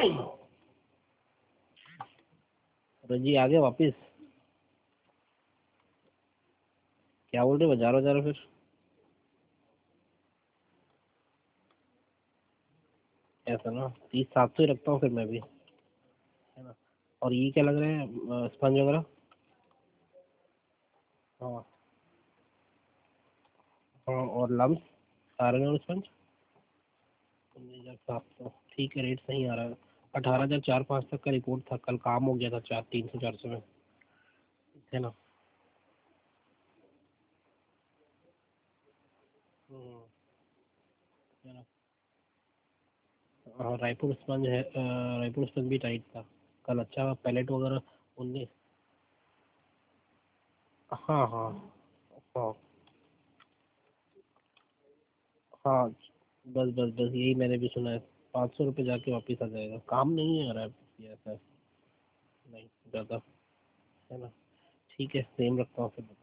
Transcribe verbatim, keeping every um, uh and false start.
अरे जी आ गए वापिस? क्या बोल रहे हो, बजा रहे हो फिर? ऐसा ना, तीस सात सौ ही रखता हूँ फिर मैं भी, है ना। और ये क्या लग रहा है, स्पंज वगैरह? हाँ हाँ, और लम्स सारे और स्पंज उन्नीस हज़ार सात सौ, ठीक है, रेट सही आ रहा है। अठारह हज़ार चार पाँच तक का रिपोर्ट था, कल काम हो गया था चार तीन सौ चार सौ में, है ना। हम्म, है ना। हाँ, रायपुर स्पंज है, अ, रायपुर स्पंज भी टाइट था कल, अच्छा पैलेट वगैरह। उन्नीस, हाँ हाँ हाँ हाँ, बस बस बस यही मैंने भी सुना है। पाँच सौ रुपये जाके वापस आ जाएगा, काम नहीं आ रहा है ऐसा, नहीं ज़्यादा, है ना। ठीक है, सेम रखता हूँ फिर।